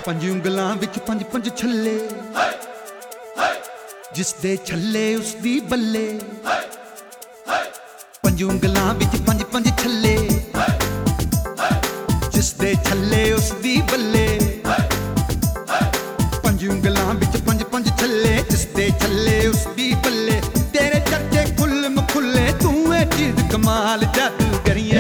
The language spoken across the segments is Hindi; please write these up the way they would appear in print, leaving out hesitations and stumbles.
ਪੰਜ ਉਂਗਲਾਂ ਵਿੱਚ ਪੰਜ ਪੰਜ ਛੱਲੇ, ਜਿਸ ਦੇ ਛੱਲੇ ਉਸ ਦੀ ਬੱਲੇ। ਪੰਜ ਉਂਗਲਾਂ ਵਿੱਚ ਪੰਜ ਪੰਜ ਛੱਲੇ, ਜਿਸ ਦੇ ਛੱਲੇ ਉਸ ਦੀ ਬੱਲੇ। ਪੰਜ ਉਂਗਲਾਂ ਵਿੱਚ ਪੰਜ ਪੰਜ ਛੱਲੇ, ਜਿਸ ਦੇ ਛੱਲੇ ਉਸ ਦੀ ਬੱਲੇ। ਤੇਰੇ ਚਰਚੇ ਖੁੱਲ੍ਹ ਮਖੁੱਲੇ, ਤੂੰ ਇਹ ਚੀਜ਼ ਕਮਾਲ ਜਾਦੂਗਰੀਆਂ।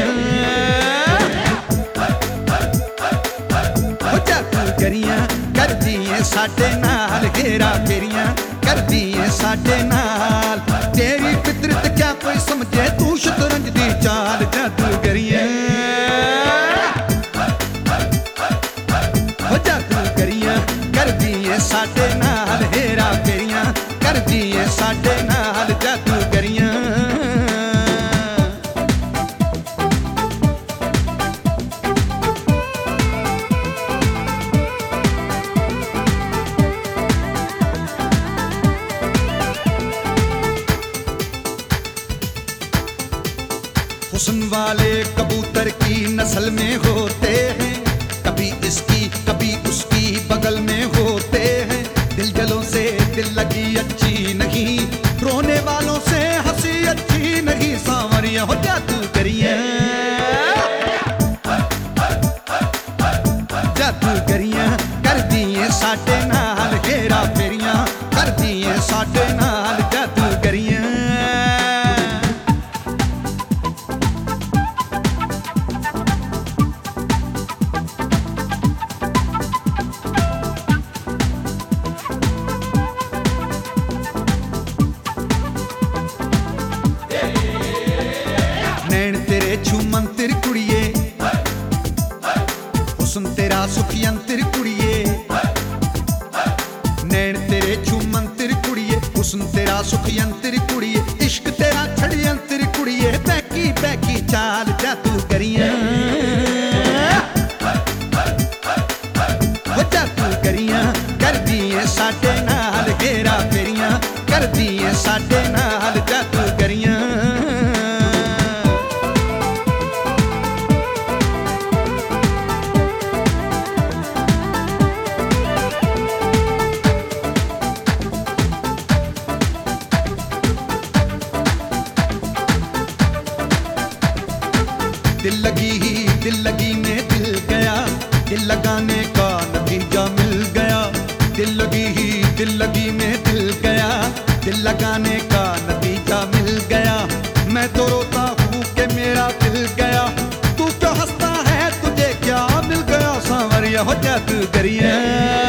ਜਾਦੂਗਰੀਆਂ ਕਰਦੀ ਏ ਸਾਡੇ ਨਾਲ, ਹੇਰਾ ਫੇਰੀਆਂ ਕਰਦੀ ਏ ਸਾਡੇ ਨਾਲ। ਤੇਰੀ ਫਿਤਰਤ ਕਿਆ ਕੋਈ ਸਮਝੇ, ਤੂੰ ਸ਼ਤਰੰਜ ਦੀ ਚਾਲ ਜਾਦੂਗਰੀਆਂ। ਜਾਦੂਗਰੀਆਂ ਕਰਦੀ ਏ ਸਾਡੇ ਨਾਲ, ਹੇਰਾ ਫੇਰੀਆਂ ਕਰਦੀ ਏ ਸਾਡੇ ਨਾਲ ਜਾਦੂਗਰੀਆਂ। हुस्न वाले कबूतर की नस्ल में होते हैं, कभी इसकी कभी उसकी बगल में होते हैं। दिल जलों से दिल लगी अच्छी नहीं, रोने वालों से हंसी अच्छी नहीं। सांवरिया हो जादूगरियां, जादूगरियां कर दिए साडे नाल, हेरा फेरियां कर दिए साडे नाल जादूगरियां। नैन तेरे छूमंतर कुड़िए, हुस्न तेरा सुखियंतर कुड़िए। नैन तेरे छूमंतर कुड़िए, हुस्न तेरा सुखियंतर कुड़िए। इश्क तेरा छड़यंतर कुड़िए, बैकी बैकी चाल जादूगरियां। जादूगरियां कर दिए साडे नाल, हेरा फेरियां कर दिए साडे नाल जादूगरियां। दिल लगी में दिल गया, दिल लगाने का नतीजा मिल गया। दिल लगी में दिल गया, दिल लगाने का नतीजा मिल गया। मैं तो रोता हूँ कि मेरा दिल गया, तू क्यों हंसता है तुझे क्या मिल गया। सांवरिया हो जादूगरियां,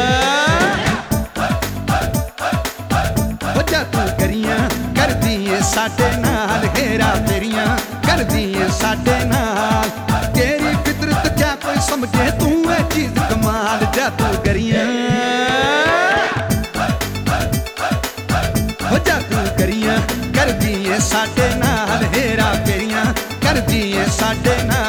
हो जादूगरियां कर दिए साडे नाल, हेरा फेरियां कर दिए साडे नाल। तेरी फितरत क्या कोई समझे, तू है चीज कमाल जादूगरियां। हो जादूगरियां कर दिए साडे नाल, हेरा फेरियां कर दिए साडे नाल।